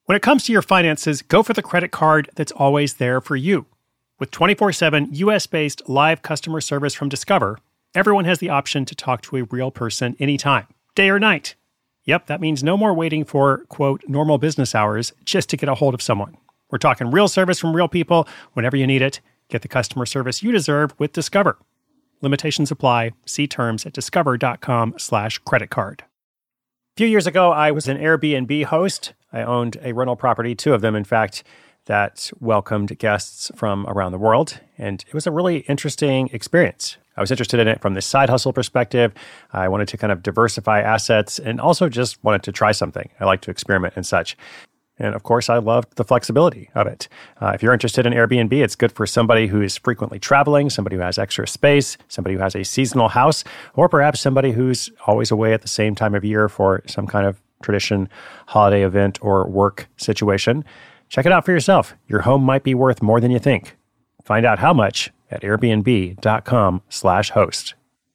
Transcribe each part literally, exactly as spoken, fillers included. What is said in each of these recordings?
When it comes to your finances, go for the credit card that's always there for you. With twenty-four seven U S-based live customer service from Discover, everyone has the option to talk to a real person anytime, day or night. Yep, that means no more waiting for, quote, normal business hours just to get a hold of someone. We're talking real service from real people whenever you need it. Get the customer service you deserve with Discover. Limitations apply. See terms at discover.com slash credit card. A few years ago, I was an Airbnb host. I owned a rental property, two of them, in fact, that welcomed guests from around the world. And it was a really interesting experience. I was interested in it from the side hustle perspective. I wanted to kind of diversify assets and also just wanted to try something. I like to experiment and such. And of course, I loved the flexibility of it. Uh, if you're interested in Airbnb, it's good for somebody who is frequently traveling, somebody who has extra space, somebody who has a seasonal house, or perhaps somebody who's always away at the same time of year for some kind of tradition, holiday event, or work situation. Check it out for yourself. Your home might be worth more than you think. Find out how much at airbnb.com slash host.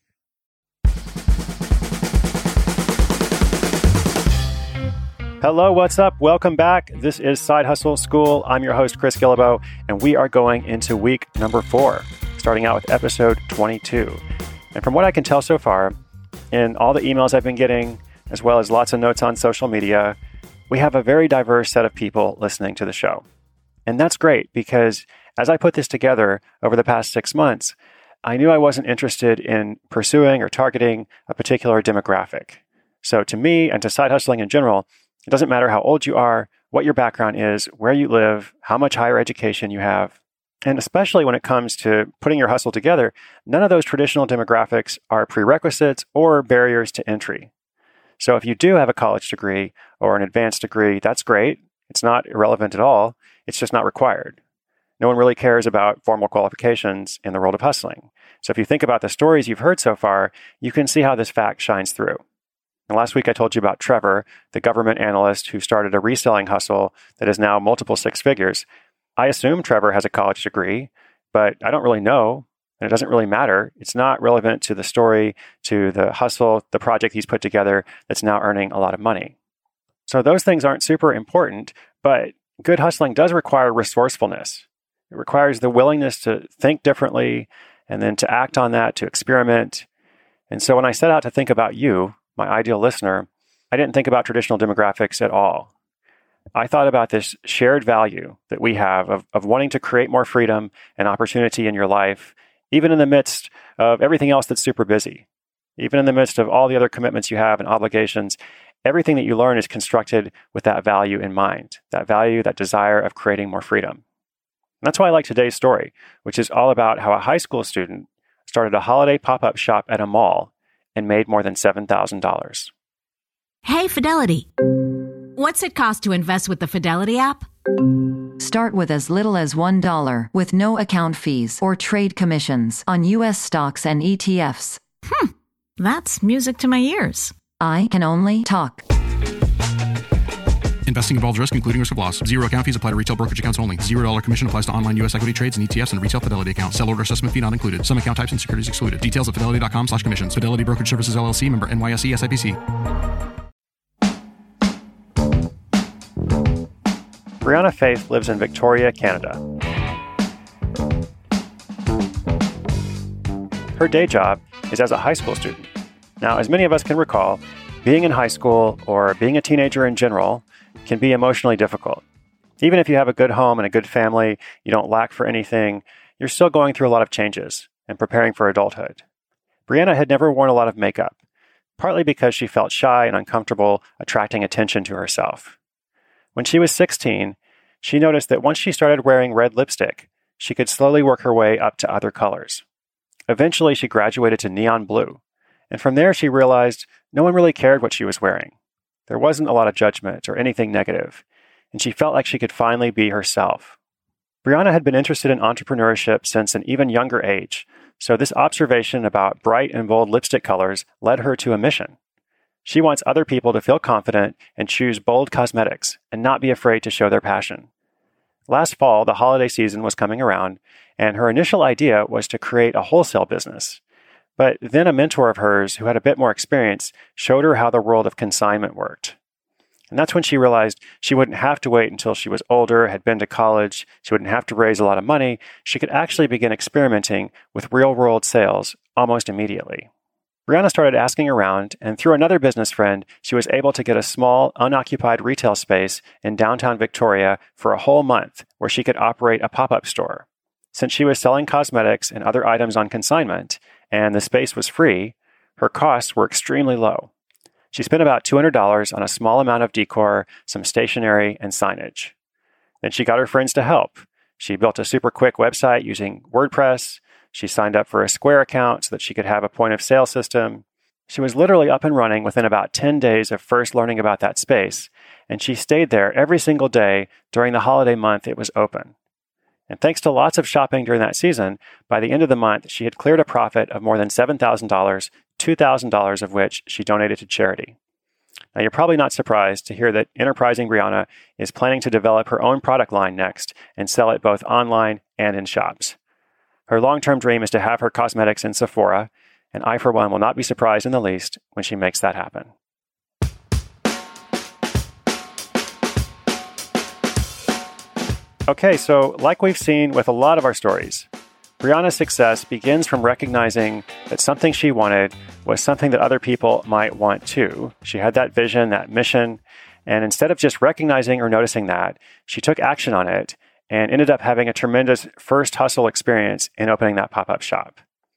Hello, what's up? Welcome back. This is Side Hustle School. I'm your host, Chris Guillebeau, and we are going into week number four, starting out with episode twenty-two. And from what I can tell so far, in all the emails I've been getting, as well as lots of notes on social media, we have a very diverse set of people listening to the show. And that's great because as I put this together over the past six months, I knew I wasn't interested in pursuing or targeting a particular demographic. So to me and to side hustling in general, it doesn't matter how old you are, what your background is, where you live, how much higher education you have. And especially when it comes to putting your hustle together, none of those traditional demographics are prerequisites or barriers to entry. So if you do have a college degree or an advanced degree, that's great. It's not irrelevant at all. It's just not required. No one really cares about formal qualifications in the world of hustling. So if you think about the stories you've heard so far, you can see how this fact shines through. And last week I told you about Trevor, the government analyst who started a reselling hustle that is now multiple six figures. I assume Trevor has a college degree, but I don't really know, and it doesn't really matter. It's not relevant to the story, to the hustle, the project he's put together that's now earning a lot of money. So those things aren't super important, but good hustling does require resourcefulness. It requires the willingness to think differently and then to act on that, to experiment. And so when I set out to think about you, my ideal listener, I didn't think about traditional demographics at all. I thought about this shared value that we have of, of wanting to create more freedom and opportunity in your life, even in the midst of everything else that's super busy. Even in the midst of all the other commitments you have and obligations, everything that you learn is constructed with that value in mind, that value, that desire of creating more freedom. And that's why I like today's story, which is all about how a high school student started a holiday pop-up shop at a mall and made more than seven thousand dollars. Hey, Fidelity. What's it cost to invest with the Fidelity app? Start with as little as one dollar with no account fees or trade commissions on U S stocks and E T Fs. Hmm, that's music to my ears. I can only talk. Investing involves risk, including risk of loss. Zero account fees apply to retail brokerage accounts only. Zero dollar commission applies to online U S equity trades and E T Fs and retail Fidelity accounts. Sell order assessment fee not included. Some account types and securities excluded. Details at fidelity.com slash commissions. Fidelity Brokerage Services L L C, member N Y S E S I P C. Brianna Faith lives in Victoria, Canada. Her day job is as a high school student. Now, as many of us can recall, being in high school or being a teenager in general can be emotionally difficult. Even if you have a good home and a good family, you don't lack for anything, you're still going through a lot of changes and preparing for adulthood. Brianna had never worn a lot of makeup, partly because she felt shy and uncomfortable attracting attention to herself. When she was sixteen, she noticed that once she started wearing red lipstick, she could slowly work her way up to other colors. Eventually, she graduated to neon blue, and from there she realized no one really cared what she was wearing. There wasn't a lot of judgment or anything negative, and she felt like she could finally be herself. Brianna had been interested in entrepreneurship since an even younger age, so this observation about bright and bold lipstick colors led her to a mission. She wants other people to feel confident and choose bold cosmetics and not be afraid to show their passion. Last fall, the holiday season was coming around, and her initial idea was to create a wholesale business. But then a mentor of hers who had a bit more experience showed her how the world of consignment worked. And that's when she realized she wouldn't have to wait until she was older, had been to college, she wouldn't have to raise a lot of money. She could actually begin experimenting with real-world sales almost immediately. Brianna started asking around, and through another business friend, she was able to get a small, unoccupied retail space in downtown Victoria for a whole month where she could operate a pop-up store. Since she was selling cosmetics and other items on consignment, and the space was free, her costs were extremely low. She spent about two hundred dollars on a small amount of decor, some stationery, and signage. Then she got her friends to help. She built a super quick website using WordPress. She signed up for a Square account so that she could have a point of sale system. She was literally up and running within about ten days of first learning about that space, and she stayed there every single day during the holiday month it was open. And thanks to lots of shopping during that season, by the end of the month, she had cleared a profit of more than seven thousand dollars, two thousand dollars of which she donated to charity. Now, you're probably not surprised to hear that enterprising Brianna is planning to develop her own product line next and sell it both online and in shops. Her long-term dream is to have her cosmetics in Sephora, and I, for one, will not be surprised in the least when she makes that happen. Okay, so like we've seen with a lot of our stories, Brianna's success begins from recognizing that something she wanted was something that other people might want too. She had that vision, that mission, and instead of just recognizing or noticing that, she took action on it and ended up having a tremendous first hustle experience in opening that pop-up shop.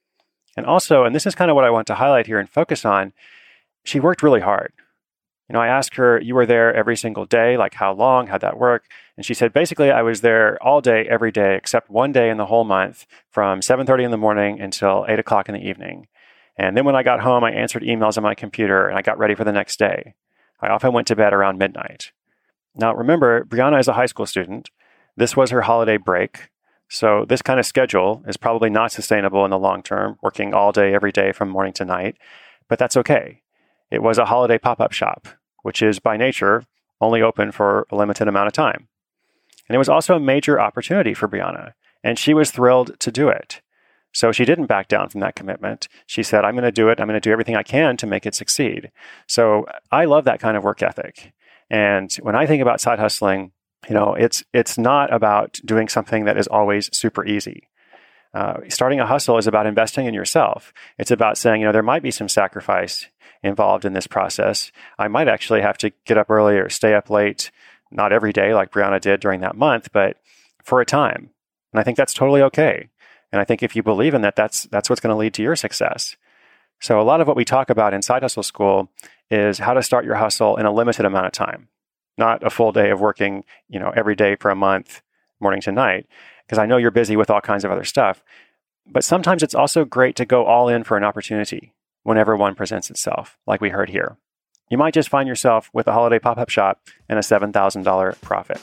And also, and this is kind of what I want to highlight here and focus on, she worked really hard. You know, I asked her, you were there every single day, like how long, how'd that work? And she said, basically, I was there all day, every day, except one day in the whole month from seven thirty in the morning until eight o'clock in the evening. And then when I got home, I answered emails on my computer and I got ready for the next day. I often went to bed around midnight. Now, remember, Brianna is a high school student. This was her holiday break. So this kind of schedule is probably not sustainable in the long term, working all day, every day from morning to night. But that's okay. It was a holiday pop-up shop, which is by nature only open for a limited amount of time. And it was also a major opportunity for Brianna, and she was thrilled to do it. So she didn't back down from that commitment. She said, I'm going to do it. I'm going to do everything I can to make it succeed. So I love that kind of work ethic. And when I think about side hustling, you know, it's it's not about doing something that is always super easy. Uh, starting a hustle is about investing in yourself. It's about saying, you know, there might be some sacrifice involved in this process. I might actually have to get up early or stay up late, not every day like Brianna did during that month, but for a time. And I think that's totally okay. And I think if you believe in that, that's that's what's going to lead to your success. So a lot of what we talk about in Side Hustle School is how to start your hustle in a limited amount of time, not a full day of working, you know, every day for a month, morning to night, because I know you're busy with all kinds of other stuff. But sometimes it's also great to go all in for an opportunity whenever one presents itself, like we heard here. You might just find yourself with a holiday pop-up shop and a seven thousand dollars profit.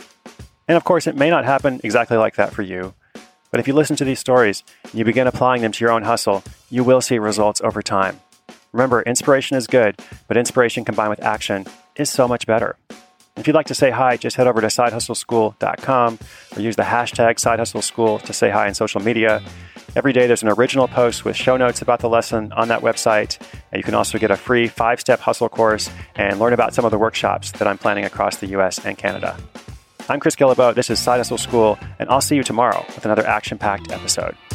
And of course, it may not happen exactly like that for you. But if you listen to these stories and you begin applying them to your own hustle, you will see results over time. Remember, inspiration is good, but inspiration combined with action is so much better. If you'd like to say hi, just head over to side hustle school dot com or use the hashtag SideHustleSchool to say hi on social media. Every day there's an original post with show notes about the lesson on that website. And you can also get a free five-step hustle course and learn about some of the workshops that I'm planning across the U S and Canada. I'm Chris Guillebeau. This is Side Hustle School, and I'll see you tomorrow with another action-packed episode.